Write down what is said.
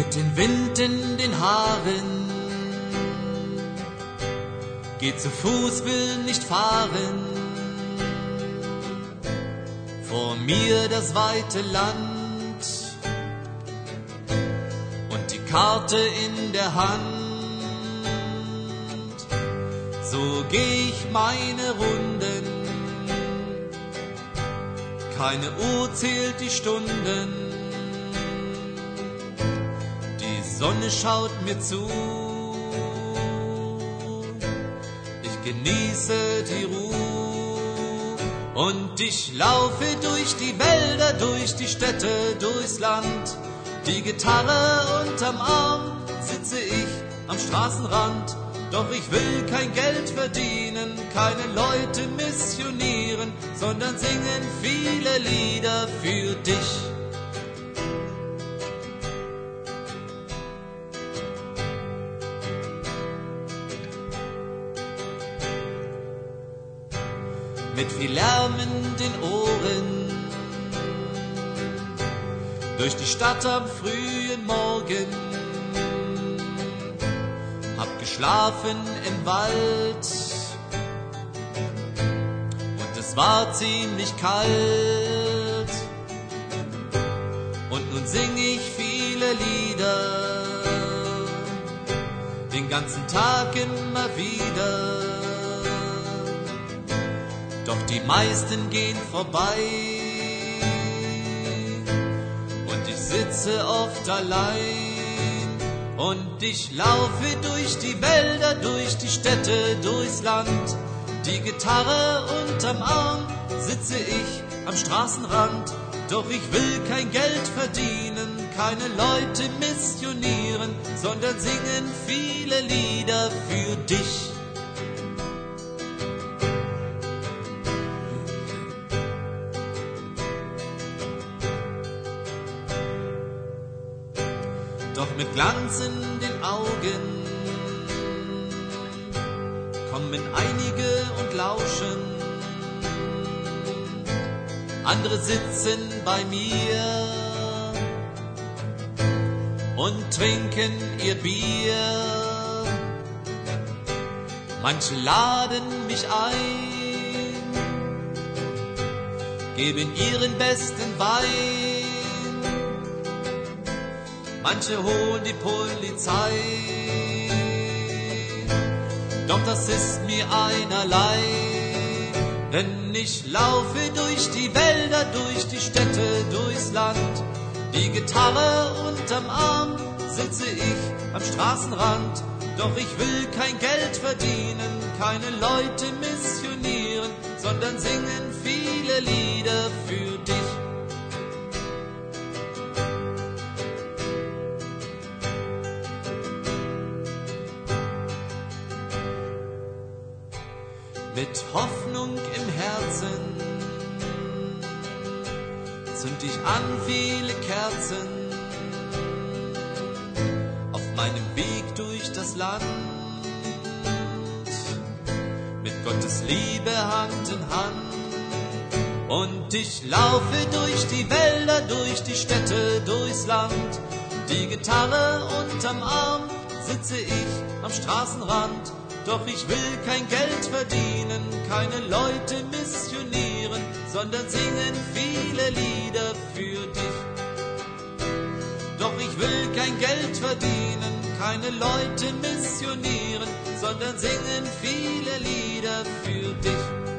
mit dem Wind in den Haaren. Geht zu Fuß, will nicht fahren. Vor mir das weite Land und die Karte in der Hand. So geh ich meine Runden, keine Uhr zählt die Stunden. Die Sonne schaut mir zu, ich genieße die Ruhe und ich laufe durch die Wälder, durch die Städte, durchs Land. Die Gitarre unterm Arm, sitze ich am Straßenrand. Doch ich will kein Geld verdienen, keine Leute missionieren, sondern singen viele Lieder für dich. Mit viel Lärm in den Ohren, durch die Stadt am frühen Morgen. Hab geschlafen im Wald und es war ziemlich kalt. Und nun sing ich viele Lieder, den ganzen Tag immer wieder. Doch die meisten gehen vorbei und ich sitze oft allein. Und ich laufe durch die Wälder, durch die Städte, durchs Land. Die Gitarre unterm Arm, sitze ich am Straßenrand. Doch ich will kein Geld verdienen, keine Leute missionieren, sondern singen viele Lieder für dich. Doch mit Glanz in den Augen kommen einige und lauschen. Andere sitzen bei mir und trinken ihr Bier. Manche laden mich ein, geben ihren besten Wein. Manche holen die Polizei, doch das ist mir einerlei. Denn ich laufe durch die Wälder, durch die Städte, durchs Land. Die Gitarre unterm Arm, sitze ich am Straßenrand. Doch ich will kein Geld verdienen, keine Leute missionieren, sondern singen viele Lieder für dich. Mit Hoffnung im Herzen zünd ich an viele Kerzen auf meinem Weg durch das Land. Mit Gottes Liebe Hand in Hand. Und ich laufe durch die Wälder, durch die Städte, durchs Land. Die Gitarre unterm Arm, sitze ich am Straßenrand. Doch ich will kein Geld verdienen, keine Leute missionieren, sondern singen viele Lieder für dich. Doch ich will kein Geld verdienen, keine Leute missionieren, sondern singen viele Lieder für dich.